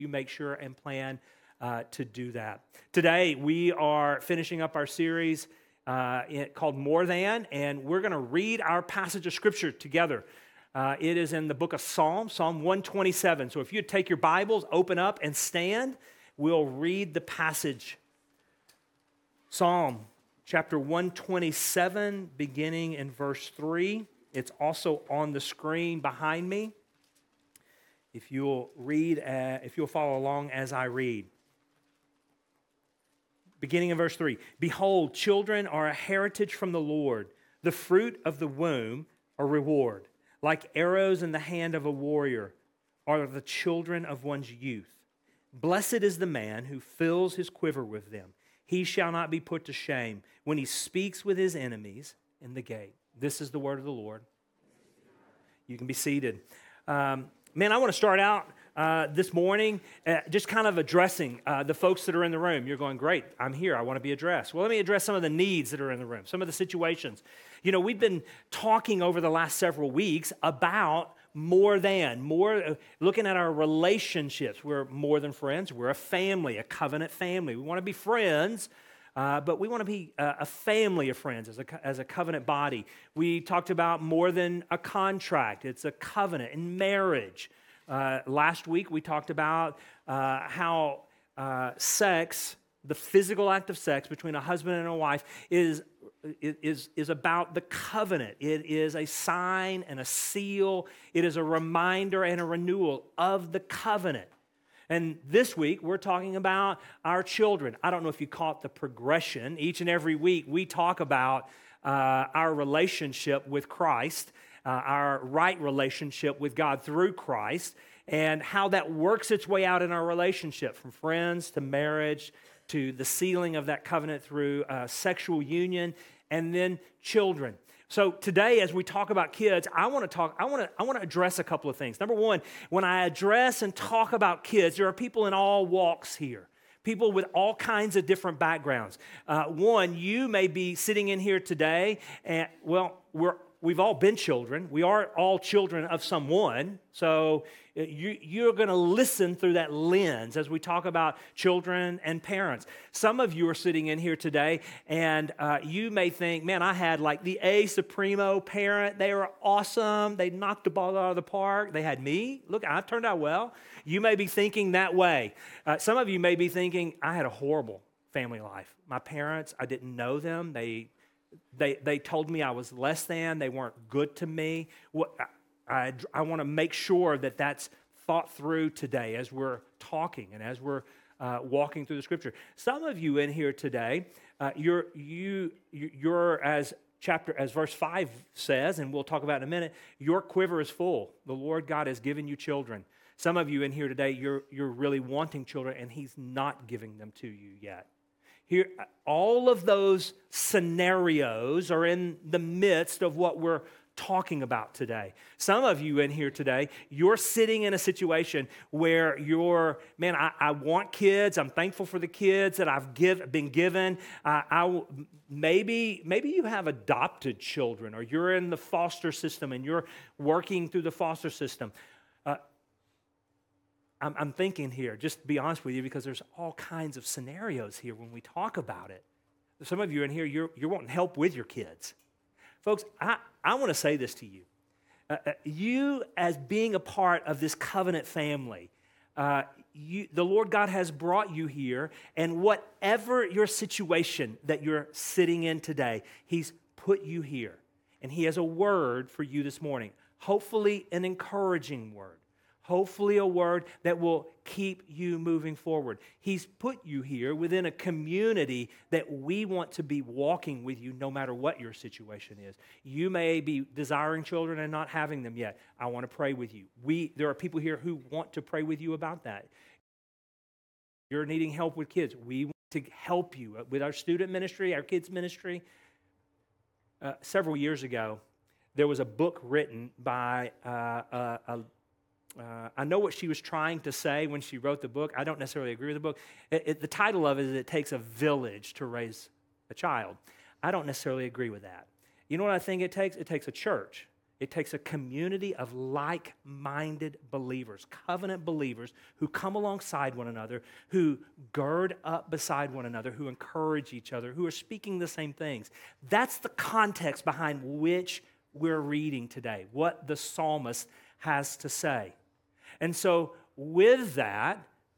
you make sure and plan to do that. Today, we are finishing up our series called More Than, and we're going to read our passage of Scripture together. It is in the book of Psalm 127. So if you'd take your Bibles, open up and stand, we'll read the passage. Psalm chapter 127, beginning in verse 3. It's also on the screen behind me. If you'll follow along as I read. Beginning in verse 3. Behold, children are a heritage from the Lord, the fruit of the womb a reward. Like arrows in the hand of a warrior are the children of one's youth. Blessed is the man who fills his quiver with them. He shall not be put to shame when he speaks with his enemies in the gate. This is the word of the Lord. You can be seated. I want to start out this morning just kind of addressing the folks that are in the room. You're going, great, I'm here, I want to be addressed. Well, let me address some of the needs that are in the room, some of the situations. You know, we've been talking over the last several weeks about looking at our relationships. We're more than friends. We're a family, a covenant family. We want to be friends, but we want to be a family of friends as a covenant body. We talked about more than a contract. It's a covenant in marriage. Last week, we talked about how sex, the physical act of sex between a husband and a wife is about the covenant. It is a sign and a seal. It is a reminder and a renewal of the covenant. And this week, we're talking about our children. I don't know if you caught the progression. Each and every week, we talk about our relationship with Christ, our right relationship with God through Christ, and how that works its way out in our relationship, from friends to marriage to the sealing of that covenant through sexual union, and then children. So today, as we talk about kids, I want to address a couple of things. Number one, when I address and talk about kids, there are people in all walks here. People with all kinds of different backgrounds. One, you may be sitting in here today, and we've all been children. We are all children of someone. So you're going to listen through that lens as we talk about children and parents. Some of you are sitting in here today, and you may think, man, I had like the A Supremo parent. They were awesome. They knocked the ball out of the park. They had me. Look, I turned out well. You may be thinking that way. Some of you may be thinking, I had a horrible family life. My parents, I didn't know them. They told me I was less than. They weren't good to me. I want to make sure that that's thought through today as we're talking and as we're walking through the Scripture. Some of you in here today, you're as verse 5 says, and we'll talk about in a minute, your quiver is full. The Lord God has given you children. Some of you in here today, you're really wanting children, and He's not giving them to you yet. Here, all of those scenarios are in the midst of what we're talking about today. Some of you in here today, you're sitting in a situation where I want kids. I'm thankful for the kids that I've been given. Maybe you have adopted children, or you're in the foster system and you're working through the foster system. I'm thinking here, just to be honest with you, because there's all kinds of scenarios here when we talk about it. Some of you in here, you're wanting help with your kids. Folks, I want to say this to you. You, as being a part of this covenant family, the Lord God has brought you here, and whatever your situation that you're sitting in today, He's put you here. And He has a word for you this morning, hopefully an encouraging word. Hopefully a word that will keep you moving forward. He's put you here within a community that we want to be walking with you no matter what your situation is. You may be desiring children and not having them yet. I want to pray with you. There are people here who want to pray with you about that. You're needing help with kids. We want to help you with our student ministry, our kids ministry. Several years ago, there was a book written by I know what she was trying to say when she wrote the book. I don't necessarily agree with the book. The title of it is It Takes a Village to Raise a Child. I don't necessarily agree with that. You know what I think it takes? It takes a church. It takes a community of like-minded believers, covenant believers who come alongside one another, who gird up beside one another, who encourage each other, who are speaking the same things. That's the context behind which we're reading today, what the psalmist has to say. And so with that,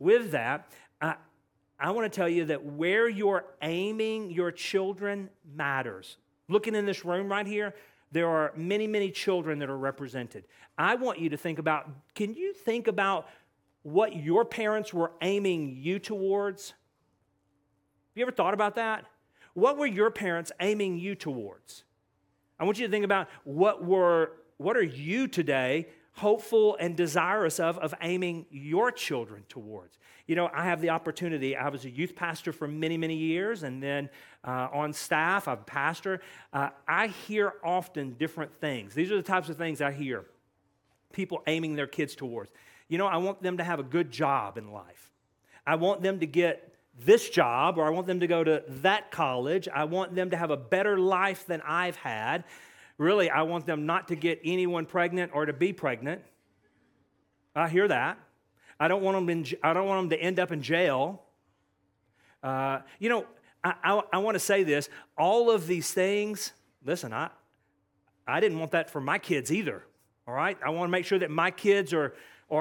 I want to tell you that where you're aiming your children matters. Looking in this room right here, there are many, many children that are represented. I want you to think about, can you think about what your parents were aiming you towards? Have you ever thought about that? What were your parents aiming you towards? I want you to think about what are you today hopeful and desirous of aiming your children towards. You know, I have the opportunity, I was a youth pastor for many, many years, and then on staff, I'm a pastor. I hear often different things. These are the types of things I hear people aiming their kids towards. You know, I want them to have a good job in life. I want them to get this job, or I want them to go to that college. I want them to have a better life than I've had. Really, I want them not to get anyone pregnant or to be pregnant. I hear that. I don't want them to end up in jail. I want to say this. All of these things, listen, I didn't want that for my kids either. All right? I want to make sure that my kids are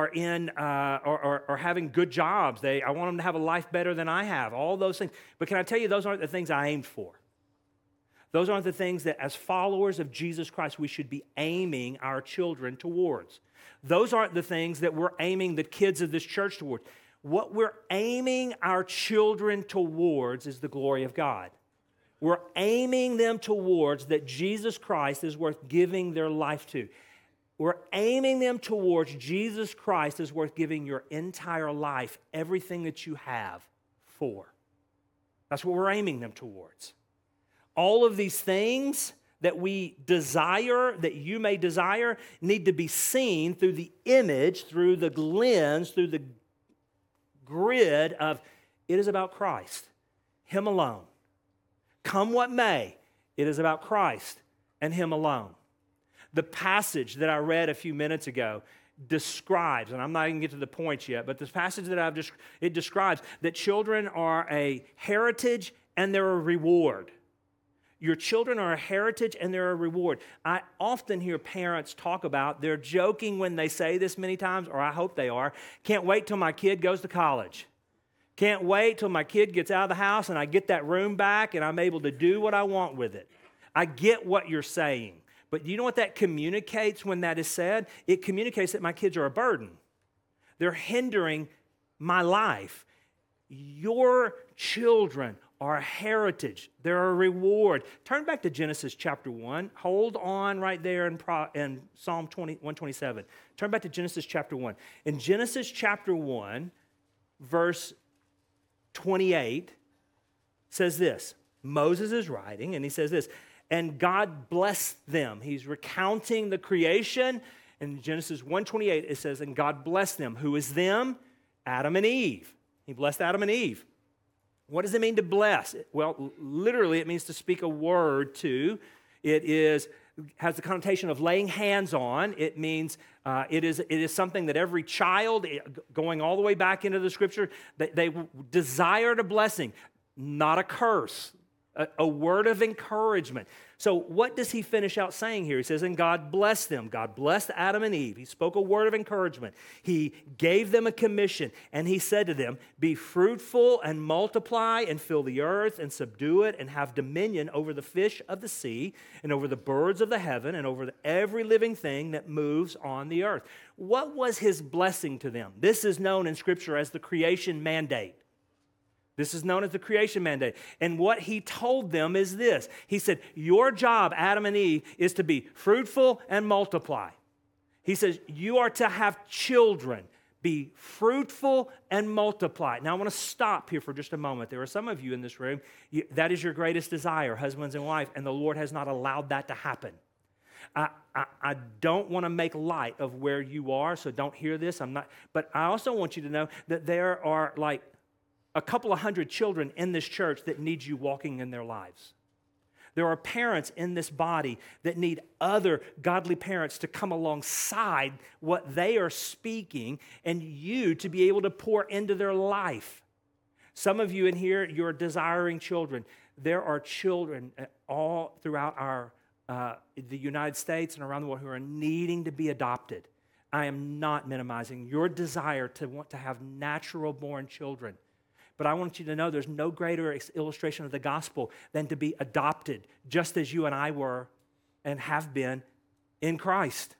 having good jobs. I want them to have a life better than I have. All those things. But can I tell you, those aren't the things I aimed for. Those aren't the things that as followers of Jesus Christ we should be aiming our children towards. Those aren't the things that we're aiming the kids of this church towards. What we're aiming our children towards is the glory of God. We're aiming them towards that Jesus Christ is worth giving their life to. We're aiming them towards Jesus Christ is worth giving your entire life, everything that you have for. That's what we're aiming them towards. All of these things that we desire, that you may desire, need to be seen through the image, through the lens, through the grid of it is about Christ, Him alone. Come what may, it is about Christ and Him alone. The passage that I read a few minutes ago describes, and I'm not even get to the points yet, but this passage that it describes that children are a heritage and they're a reward. Your children are a heritage and they're a reward. I often hear parents talk about, they're joking when they say this many times, or I hope they are, can't wait till my kid goes to college. Can't wait till my kid gets out of the house and I get that room back and I'm able to do what I want with it. I get what you're saying. But you know what that communicates when that is said? It communicates that my kids are a burden. They're hindering my life. Your children are a heritage. They're a reward. Turn back to Genesis chapter 1. Hold on right there in Psalm 127. Turn back to Genesis chapter 1. In Genesis chapter 1, verse 28, says this. Moses is writing, and he says this, and God blessed them. He's recounting the creation. In Genesis 1:28, it says, and God blessed them. Who is them? Adam and Eve. He blessed Adam and Eve. What does it mean to bless? Well, literally, it means to speak a word to. It has the connotation of laying hands on. It means it is something that every child, going all the way back into the Scripture, they desired a blessing, not a curse, a word of encouragement. So what does he finish out saying here? He says, and God blessed them. God blessed Adam and Eve. He spoke a word of encouragement. He gave them a commission, and he said to them, be fruitful and multiply and fill the earth and subdue it and have dominion over the fish of the sea and over the birds of the heaven and over every living thing that moves on the earth. What was his blessing to them? This is known in Scripture as the creation mandate. This is known as the creation mandate. And what he told them is this. He said, your job, Adam and Eve, is to be fruitful and multiply. He says, you are to have children. Be fruitful and multiply. Now, I want to stop here for just a moment. There are some of you in this room, that is your greatest desire, husbands and wife, and the Lord has not allowed that to happen. I don't want to make light of where you are, so don't hear this. But I also want you to know that there are like a couple of hundred children in this church that need you walking in their lives. There are parents in this body that need other godly parents to come alongside what they are speaking and you to be able to pour into their life. Some of you in here, you're desiring children. There are children all throughout the United States and around the world who are needing to be adopted. I am not minimizing your desire to want to have natural-born children. But I want you to know there's no greater illustration of the gospel than to be adopted, just as you and I were and have been in Christ.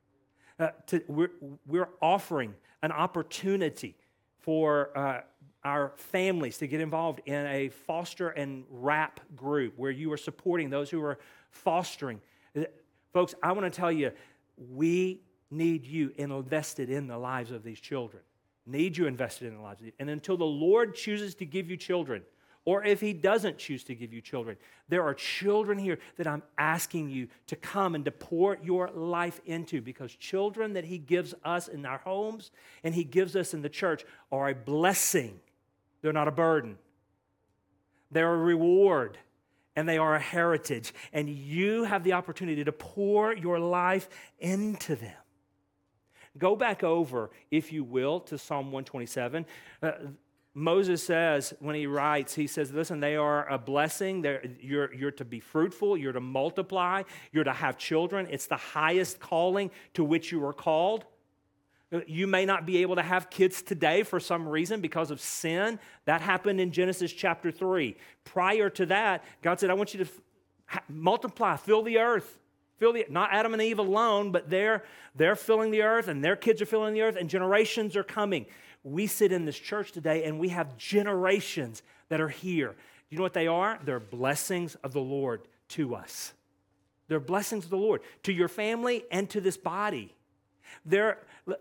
We're offering an opportunity for our families to get involved in a foster and wrap group where you are supporting those who are fostering. Folks, I want to tell you, we need you invested in the lives of these children. Need you invested in the lives of these. And until the Lord chooses to give you children, or if He doesn't choose to give you children, there are children here that I'm asking you to come and to pour your life into, because children that He gives us in our homes and He gives us in the church are a blessing. They're not a burden. They're a reward. And they are a heritage. And you have the opportunity to pour your life into them. Go back over, if you will, to Psalm 127. Moses says, when he writes, he says, listen, they are a blessing. You're to be fruitful. You're to multiply. You're to have children. It's the highest calling to which you are called. You may not be able to have kids today for some reason because of sin. That happened in Genesis chapter 3. Prior to that, God said, I want you to multiply, fill the earth. Not Adam and Eve alone, but they're filling the earth, and their kids are filling the earth, and generations are coming. We sit in this church today, and we have generations that are here. You know what they are? They're blessings of the Lord to us. They're blessings of the Lord to your family and to this body. They're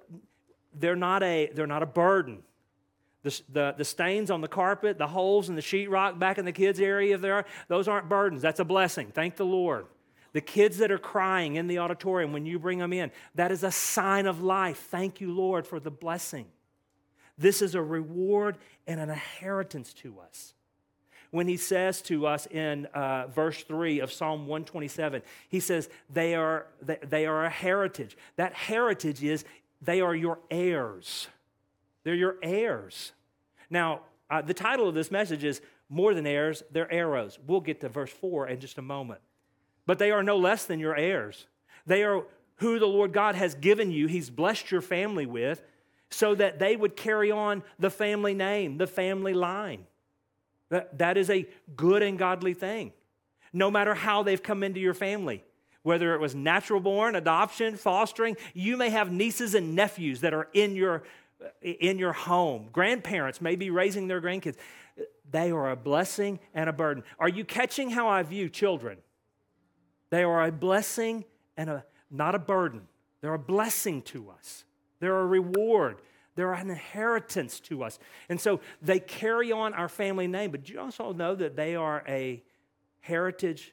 not a burden. The stains on the carpet, the holes in the sheetrock back in the kids' area, those aren't burdens. That's a blessing. Thank the Lord. The kids that are crying in the auditorium when you bring them in, that is a sign of life. Thank you, Lord, for the blessing. This is a reward and an inheritance to us. When He says to us in verse 3 of Psalm 127, He says, they are a heritage. That heritage is, they are your heirs. They're your heirs. Now, the title of this message is more than heirs, they're arrows. We'll get to verse 4 in just a moment. But they are no less than your heirs. They are who the Lord God has given you, He's blessed your family with, so that they would carry on the family name, the family line. That is a good and godly thing. No matter how they've come into your family, whether it was natural born, adoption, fostering, you may have nieces and nephews that are in your home. Grandparents may be raising their grandkids. They are a blessing and a burden. Are you catching how I view children? They are a blessing and not a burden. They're a blessing to us. They're a reward. They're an inheritance to us. And so they carry on our family name. But you also know that they are a heritage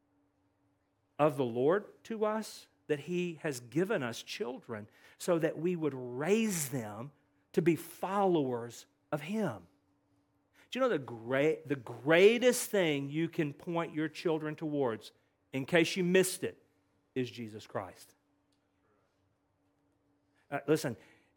of the Lord to us, that He has given us children so that we would raise them to be followers of Him. Do you know the greatest thing you can point your children towards, in case you missed it, is Jesus Christ? Listen,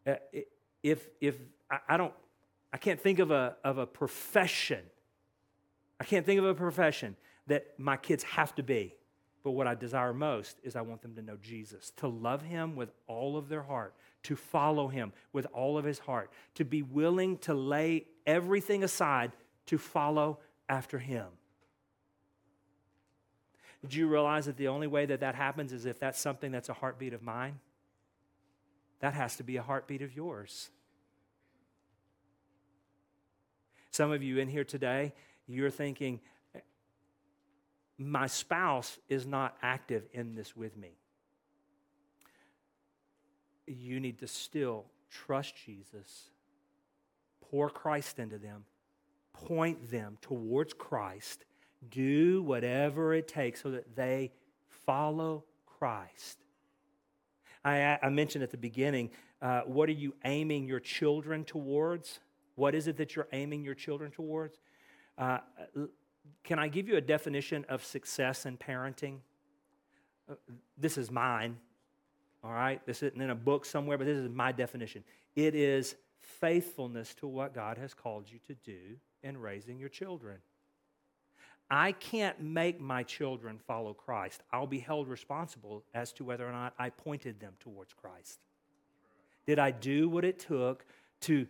I can't think of a profession. I can't think of a profession that my kids have to be. But what I desire most is I want them to know Jesus, to love Him with all of their heart, to follow Him with all of his heart, to be willing to lay everything aside to follow after Him. Did you realize that the only way that happens is if that's something that's a heartbeat of mine? That has to be a heartbeat of yours. Some of you in here today, you're thinking, my spouse is not active in this with me. You need to still trust Jesus, pour Christ into them, point them towards Christ, do whatever it takes so that they follow Christ. I mentioned at the beginning, what are you aiming your children towards? What is it that you're aiming your children towards? can I give you a definition of success in parenting? This is mine, all right? This isn't in a book somewhere, but this is my definition. It is faithfulness to what God has called you to do in raising your children. I can't make my children follow Christ. I'll be held responsible as to whether or not I pointed them towards Christ. Did I do what it took to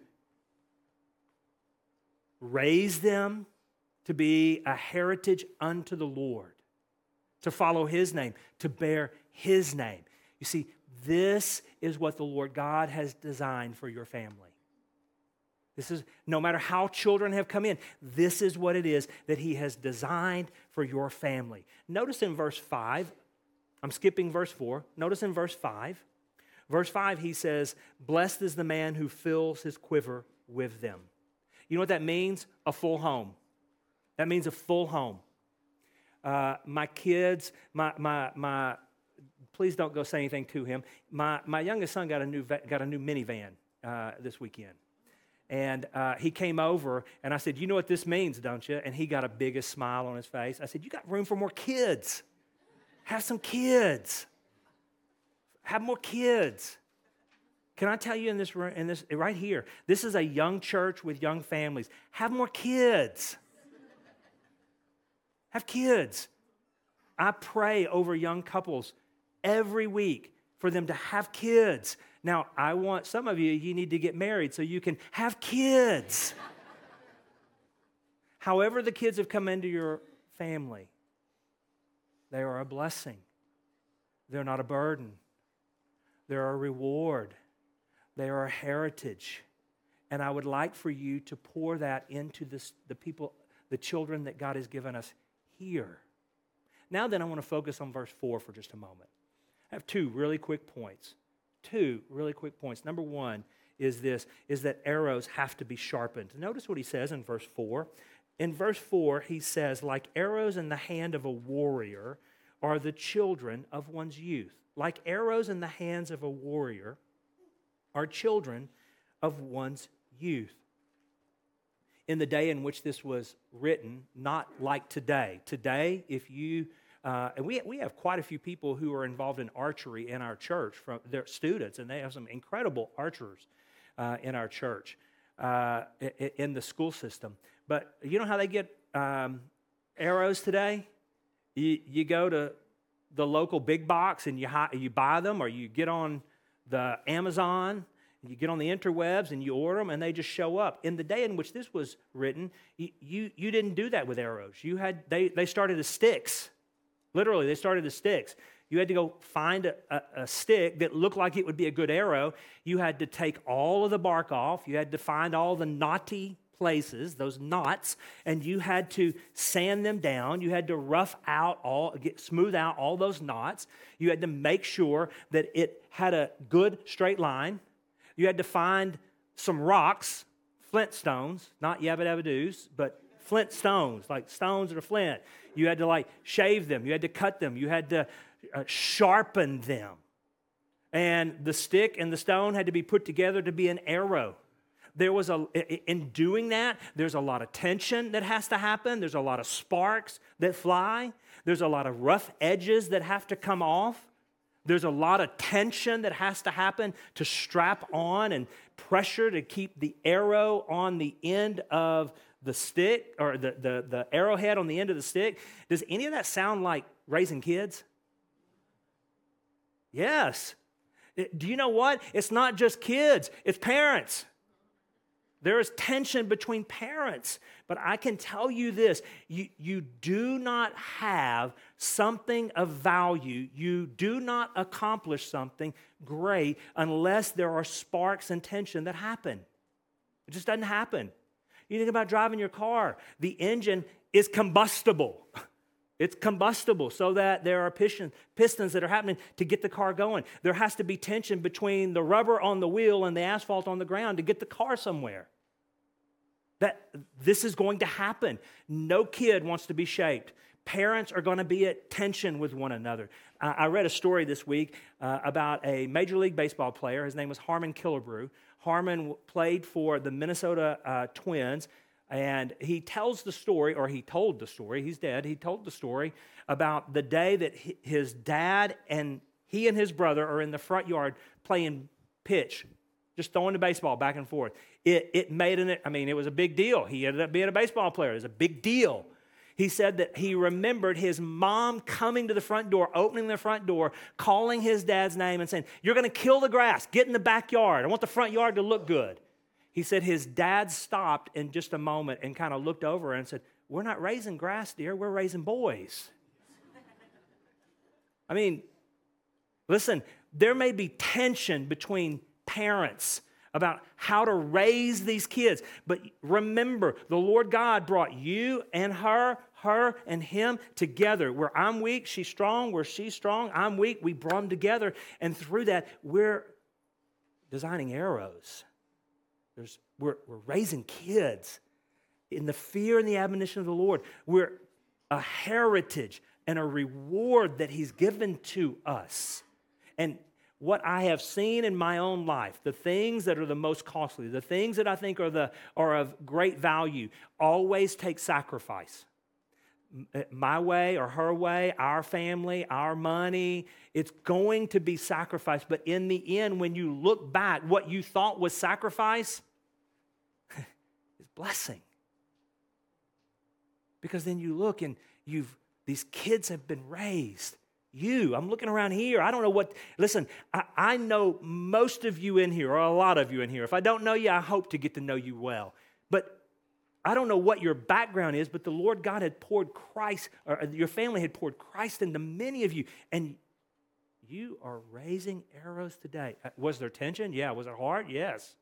raise them to be a heritage unto the Lord, to follow His name, to bear His name? You see, this is what the Lord God has designed for your family. This is, no matter how children have come in, this is what it is that He has designed for your family. Notice in verse 5, I'm skipping verse 4. Notice in verse 5. Verse 5, he says, "Blessed is the man who fills his quiver with them." You know what that means? A full home. That means a full home. My kids, please don't go say anything to him. My youngest son got a new minivan this weekend. And he came over, and I said, "You know what this means, don't you?" And he got a biggest smile on his face. I said, "You got room for more kids. Have some kids. Have more kids." Can I tell you in this right here, this is a young church with young families. Have more kids. Have kids. I pray over young couples every week for them to have kids. Now, I want some of you need to get married so you can have kids. However the kids have come into your family, they are a blessing. They're not a burden. They're a reward. They are a heritage. And I would like for you to pour that into the people, the children that God has given us here. Now then, I want to focus on verse 4 for just a moment. I have two really quick points. Number one is that arrows have to be sharpened. Notice what he says in verse 4. In verse 4, he says, "Like arrows in the hand of a warrior are the children of one's youth." Like arrows in the hands of a warrior are children of one's youth. In the day in which this was written, not like today. Today, if you, and we have quite a few people who are involved in archery in our church, from their students, and they have some incredible archers in our church, in the school system. But you know how they get arrows today? You go to the local big box and you buy them, or you get on the Amazon, and you get on the interwebs and you order them, and they just show up. In the day in which this was written, you didn't do that with arrows. They started as sticks. Literally, they started as sticks. You had to go find a stick that looked like it would be a good arrow. You had to take all of the bark off. You had to find all the knotty places, those knots, and you had to sand them down. You had to smooth out all those knots. You had to make sure that it had a good straight line. You had to find some rocks, flint stones, not yabba dabba doos, but flint stones, like stones that are flint. You had to shave them. You had to cut them. You had to sharpen them. And the stick and the stone had to be put together to be an arrow. In doing that, there's a lot of tension that has to happen. There's a lot of sparks that fly. There's a lot of rough edges that have to come off. There's a lot of tension that has to happen to strap on and pressure to keep the arrow on the end of the stick, or the arrowhead on the end of the stick. Does any of that sound like raising kids? Yes. Do you know what? It's not just kids, it's parents. There is tension between parents. But I can tell you this, you do not have something of value, you do not accomplish something great unless there are sparks and tension that happen. It just doesn't happen. You think about driving your car. The engine is combustible. It's combustible so that there are pistons that are happening to get the car going. There has to be tension between the rubber on the wheel and the asphalt on the ground to get the car somewhere. That this is going to happen. No kid wants to be shaped. Parents are going to be at tension with one another. I read a story this week about a Major League Baseball player. His name was Harmon Killebrew. Harmon played for the Minnesota Twins And he tells the story, or he told the story, he's dead, he told the story about the day that his dad and he and his brother are in the front yard playing pitch, just throwing the baseball back and forth. It was a big deal. He ended up being a baseball player. It was a big deal. He said that he remembered his mom coming to the front door, opening the front door, calling his dad's name and saying, "You're going to kill the grass. Get in the backyard. I want the front yard to look good." He said his dad stopped in just a moment and kind of looked over and said, "We're not raising grass, dear. We're raising boys." I mean, listen, there may be tension between parents about how to raise these kids. But remember, the Lord God brought you and her and him together. Where I'm weak, she's strong. Where she's strong, I'm weak. We brought them together. And through that, we're designing arrows. We're raising kids in the fear and the admonition of the Lord. We're a heritage and a reward that he's given to us. And what I have seen in my own life, the things that are the most costly, the things that I think are of great value, always take sacrifice. My way or her way, our family, our money, it's going to be sacrificed. But in the end, when you look back, what you thought was sacrifice is blessing. Because then you look and these kids have been raised. I'm looking around here. I don't know what, listen, I know most of you in here, or a lot of you in here. If I don't know you, I hope to get to know you well. But I don't know what your background is, but the Lord God had poured Christ, or your family had poured Christ into many of you. And you are raising arrows today. Was there tension? Yeah. Was it hard? Yes.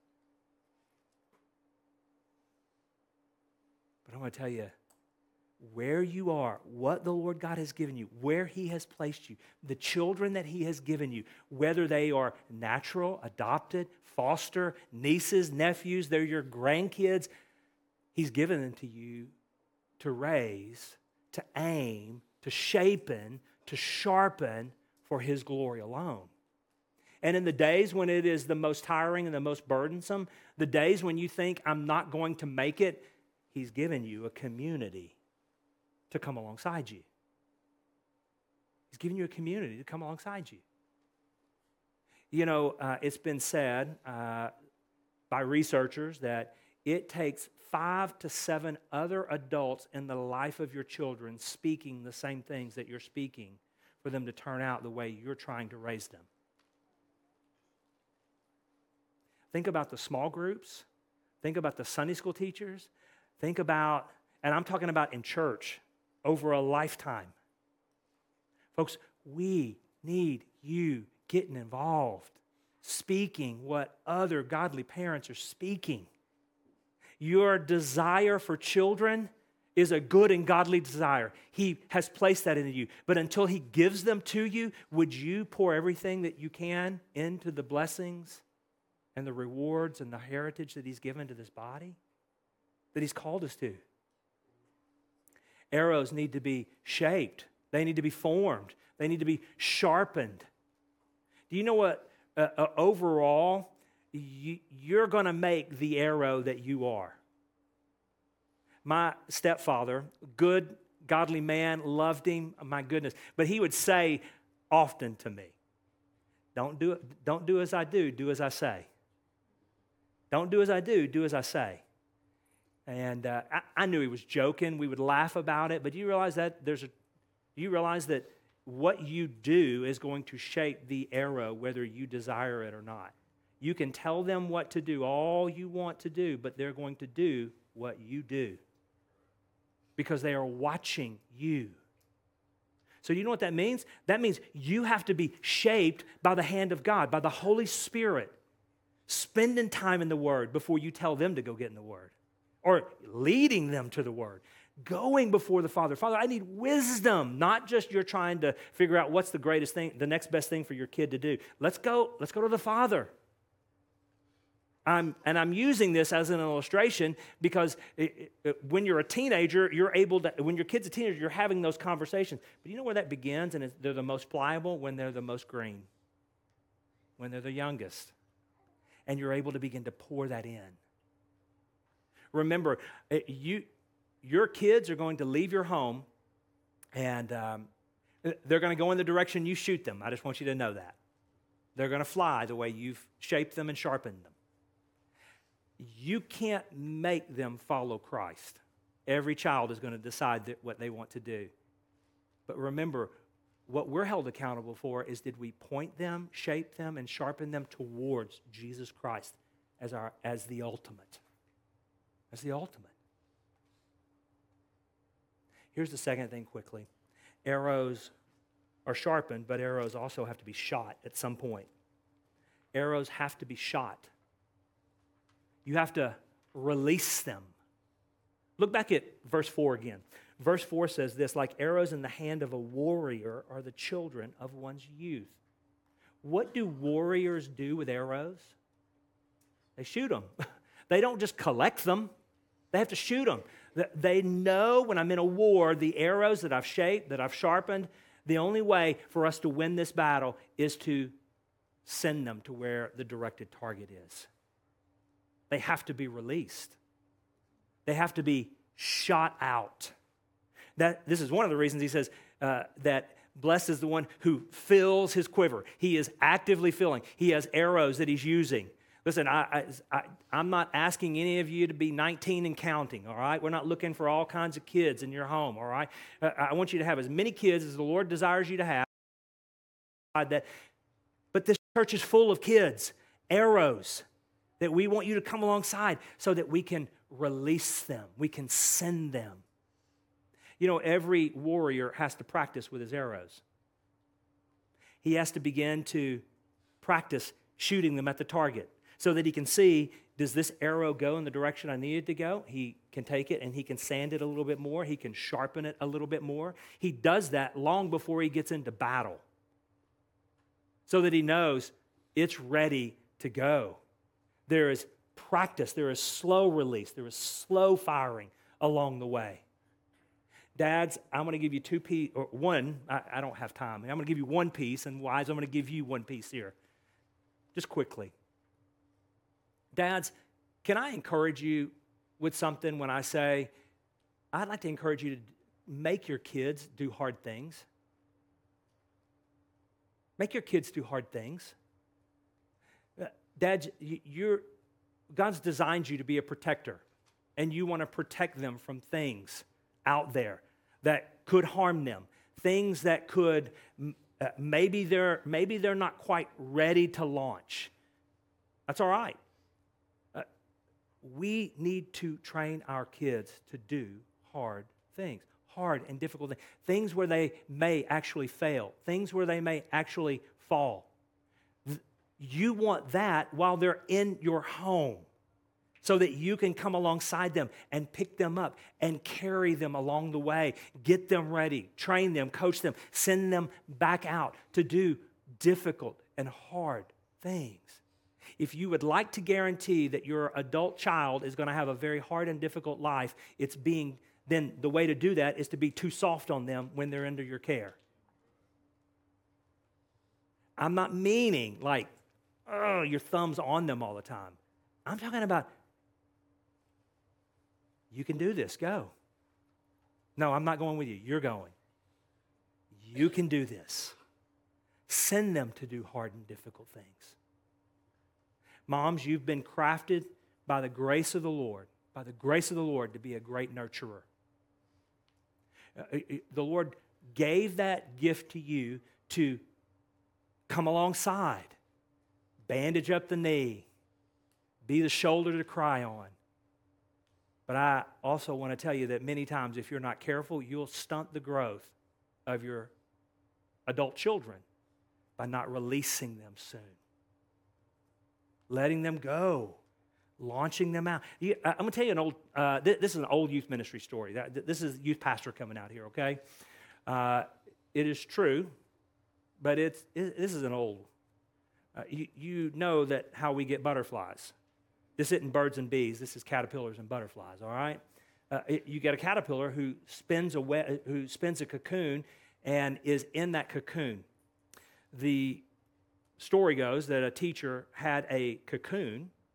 But I want to tell you, where you are, what the Lord God has given you, where he has placed you, the children that he has given you, whether they are natural, adopted, foster, nieces, nephews, they're your grandkids, he's given them to you to raise, to aim, to shapen, to sharpen for his glory alone. And in the days when it is the most tiring and the most burdensome, the days when you think, I'm not going to make it, he's given you a community to come alongside you. He's giving you a community to come alongside you. You know, it's been said by researchers that it takes 5 to 7 other adults in the life of your children speaking the same things that you're speaking for them to turn out the way you're trying to raise them. Think about the small groups. Think about the Sunday school teachers. Think about, and I'm talking about in church, over a lifetime. Folks, we need you getting involved, speaking what other godly parents are speaking. Your desire for children is a good and godly desire. He has placed that into you. But until he gives them to you, would you pour everything that you can into the blessings and the rewards and the heritage that he's given to this body, that he's called us to? Arrows need to be shaped. They need to be formed. They need to be sharpened. Do you know what? Overall, you're going to make the arrow that you are. My stepfather, good, godly man, loved him, my goodness. But he would say often to me, don't do as I do as I say. Don't do as I do as I say. And I knew he was joking. We would laugh about it. But you realize that what you do is going to shape the arrow, whether you desire it or not. You can tell them what to do, all you want to do, but they're going to do what you do because they are watching you. So you know what that means? That means you have to be shaped by the hand of God, by the Holy Spirit, spending time in the Word before you tell them to go get in the Word. Or leading them to the Word. Going before the Father. Father, I need wisdom. Not just you're trying to figure out what's the greatest thing, the next best thing for your kid to do. Let's go to the Father. I'm using this as an illustration because when you're a teenager, when your kid's a teenager, you're having those conversations. But you know where that begins? And they're the most pliable when they're the most green. When they're the youngest. And you're able to begin to pour that in. Remember, your kids are going to leave your home, and they're going to go in the direction you shoot them. I just want you to know that. They're going to fly the way you've shaped them and sharpened them. You can't make them follow Christ. Every child is going to decide what they want to do. But remember, what we're held accountable for is, did we point them, shape them, and sharpen them towards Jesus Christ as the ultimate? As the ultimate. Here's the second thing quickly. Arrows are sharpened, but arrows also have to be shot at some point. Arrows have to be shot. You have to release them. Look back at verse 4 again. Verse 4 says this, like arrows in the hand of a warrior are the children of one's youth. What do warriors do with arrows? They shoot them. They don't just collect them. They have to shoot them. They know when I'm in a war, the arrows that I've shaped, that I've sharpened, the only way for us to win this battle is to send them to where the directed target is. They have to be released. They have to be shot out. This is one of the reasons he says that blessed is the one who fills his quiver. He is actively filling. He has arrows that he's using. Listen, I'm not asking any of you to be 19 and counting, all right? We're not looking for all kinds of kids in your home, all right? I want you to have as many kids as the Lord desires you to have. But this church is full of kids, arrows, that we want you to come alongside so that we can release them. We can send them. You know, every warrior has to practice with his arrows. He has to begin to practice shooting them at the target so that he can see, does this arrow go in the direction I need it to go? He can take it and he can sand it a little bit more. He can sharpen it a little bit more. He does that long before he gets into battle so that he knows it's ready to go. There is practice. There is slow release. There is slow firing along the way. Dads, I'm going to give you one. I don't have time. I'm going to give you one piece, and wives, I'm going to give you one piece here. Just quickly. Dads, can I encourage you with something when I say, I'd like to encourage you to make your kids do hard things? Make your kids do hard things. Dads, God's designed you to be a protector, and you want to protect them from things out there that could harm them, things that could, maybe they're not quite ready to launch. That's all right. We need to train our kids to do hard things, hard and difficult things, things where they may actually fail, things where they may actually fall. You want that while they're in your home so that you can come alongside them and pick them up and carry them along the way, get them ready, train them, coach them, send them back out to do difficult and hard things. If you would like to guarantee that your adult child is going to have a very hard and difficult life, then the way to do that is to be too soft on them when they're under your care. I'm not meaning like, oh, your thumb's on them all the time. I'm talking about, you can do this, go. No, I'm not going with you. You're going. You can do this. Send them to do hard and difficult things. Moms, you've been crafted by the grace of the Lord, to be a great nurturer. The Lord gave that gift to you to come alongside, bandage up the knee, be the shoulder to cry on. But I also want to tell you that many times, if you're not careful, you'll stunt the growth of your adult children by not releasing them soon. Letting them go, launching them out. I'm going to tell you this is an old youth ministry story. This is youth pastor coming out here, okay? It is true, but this is an old. You know that how we get butterflies. This isn't birds and bees. This is caterpillars and butterflies, all right? You get a caterpillar who spins a cocoon and is in that cocoon. The story goes that a teacher had a cocoon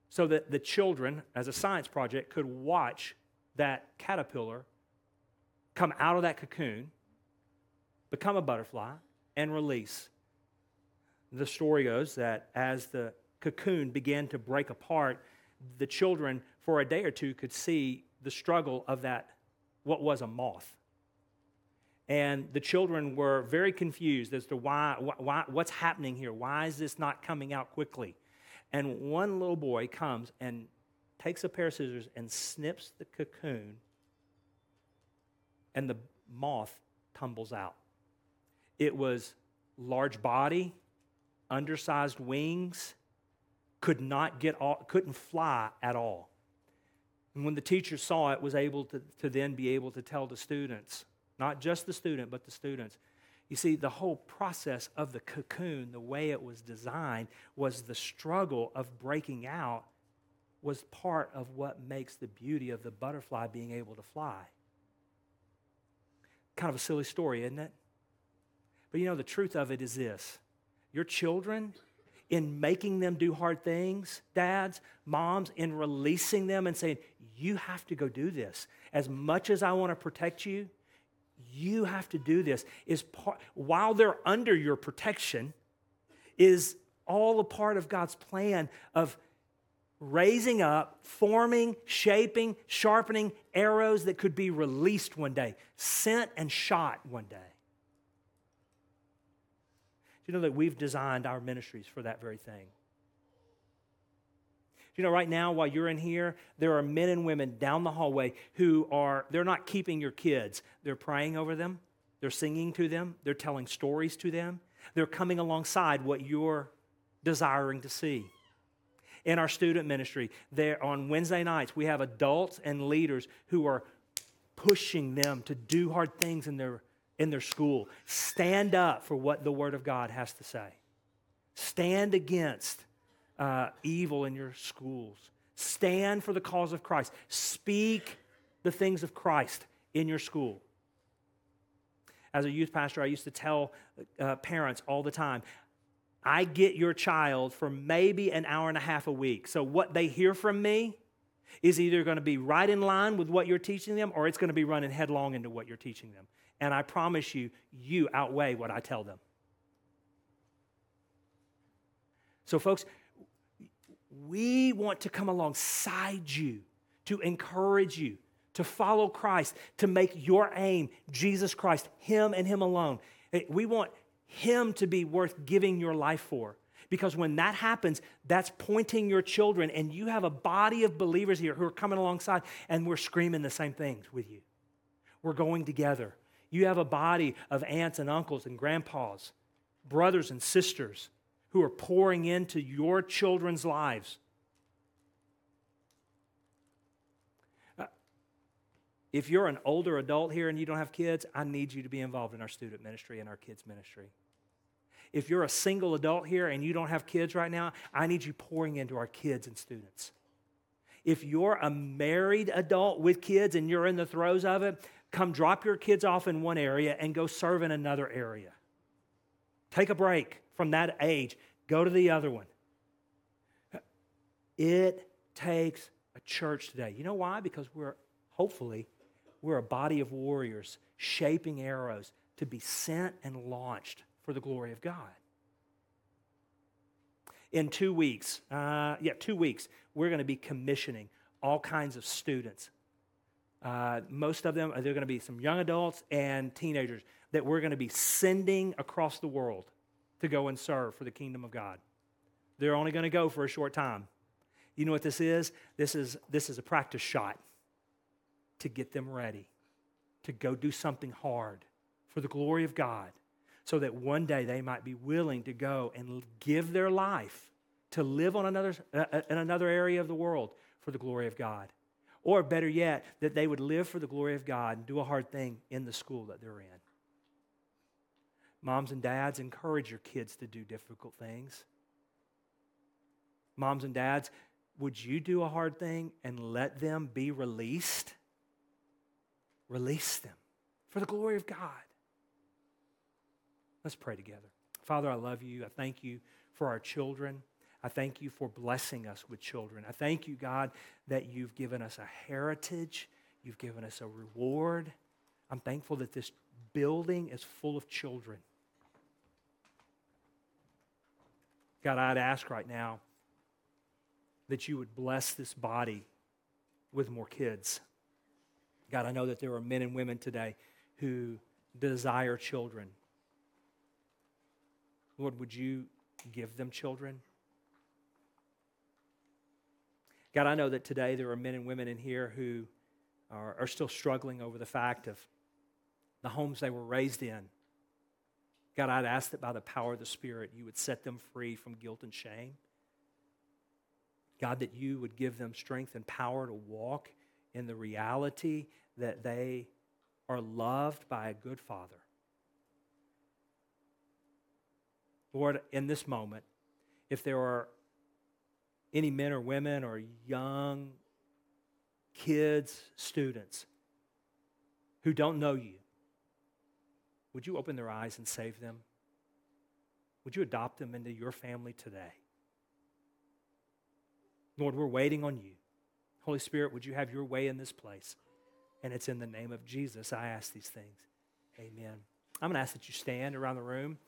so that the children, as a science project, could watch that caterpillar come out of that cocoon, become a butterfly, and release. The story goes that as the cocoon began to break apart, the children, for a day or two, could see the struggle of that, what was a moth. And the children were very confused as to what's happening here. Why is this not coming out quickly? And one little boy comes and takes a pair of scissors and snips the cocoon, and the moth tumbles out. It was large body, undersized wings, couldn't fly at all. And when the teacher saw it, was able to then be able to tell the students, not just the student, but the students. You see, the whole process of the cocoon, the way it was designed, was the struggle of breaking out was part of what makes the beauty of the butterfly being able to fly. Kind of a silly story, isn't it? But you know, the truth of it is this. Your children, in making them do hard things, dads, moms, in releasing them and saying, you have to go do this. As much as I want to protect you, you have to do this. While they're under your protection, is all a part of God's plan of raising up, forming, shaping, sharpening arrows that could be released one day, sent and shot one day. Do you know that we've designed our ministries for that very thing? You know, right now, while you're in here, there are men and women down the hallway they're not keeping your kids. They're praying over them. They're singing to them. They're telling stories to them. They're coming alongside what you're desiring to see. In our student ministry, there on Wednesday nights, we have adults and leaders who are pushing them to do hard things in their school. Stand up for what the Word of God has to say. Stand against evil in your schools. Stand for the cause of Christ. Speak the things of Christ in your school. As a youth pastor, I used to tell parents all the time, I get your child for maybe an hour and a half a week. So what they hear from me is either going to be right in line with what you're teaching them, or it's going to be running headlong into what you're teaching them. And I promise you, you outweigh what I tell them. So folks, we want to come alongside you, to encourage you, to follow Christ, to make your aim Jesus Christ, Him and Him alone. We want Him to be worth giving your life for. Because when that happens, that's pointing your children, and you have a body of believers here who are coming alongside, and we're screaming the same things with you. We're going together. You have a body of aunts and uncles and grandpas, brothers and sisters who are pouring into your children's lives. If you're an older adult here and you don't have kids, I need you to be involved in our student ministry and our kids ministry. If you're a single adult here and you don't have kids right now, I need you pouring into our kids and students. If you're a married adult with kids and you're in the throes of it, come drop your kids off in one area and go serve in another area. Take a break from that age. Go to the other one. It takes a church today. You know why? Because we're a body of warriors shaping arrows to be sent and launched for the glory of God. In 2 weeks, we're going to be commissioning all kinds of students. Most of them, they're going to be some young adults and teenagers that we're going to be sending across the world to go and serve for the kingdom of God. They're only going to go for a short time. You know what this is? This is a practice shot to get them ready to go do something hard for the glory of God, so that one day they might be willing to go and give their life to live on in another area of the world for the glory of God. Or better yet, that they would live for the glory of God and do a hard thing in the school that they're in. Moms and dads, encourage your kids to do difficult things. Moms and dads, would you do a hard thing and let them be released? Release them for the glory of God. Let's pray together. Father, I love you. I thank you for our children. I thank you for blessing us with children. I thank you, God, that you've given us a heritage. You've given us a reward. I'm thankful that this building is full of children. God, I'd ask right now that you would bless this body with more kids. God, I know that there are men and women today who desire children. Lord, would you give them children? God, I know that today there are men and women in here who are still struggling over the fact of the homes they were raised in. God, I'd ask that by the power of the Spirit, you would set them free from guilt and shame. God, that you would give them strength and power to walk in the reality that they are loved by a good Father. Lord, in this moment, if there are any men or women or young kids, students who don't know you, would you open their eyes and save them? Would you adopt them into your family today? Lord, we're waiting on you. Holy Spirit, would you have your way in this place? And it's in the name of Jesus I ask these things. Amen. I'm going to ask that you stand around the room.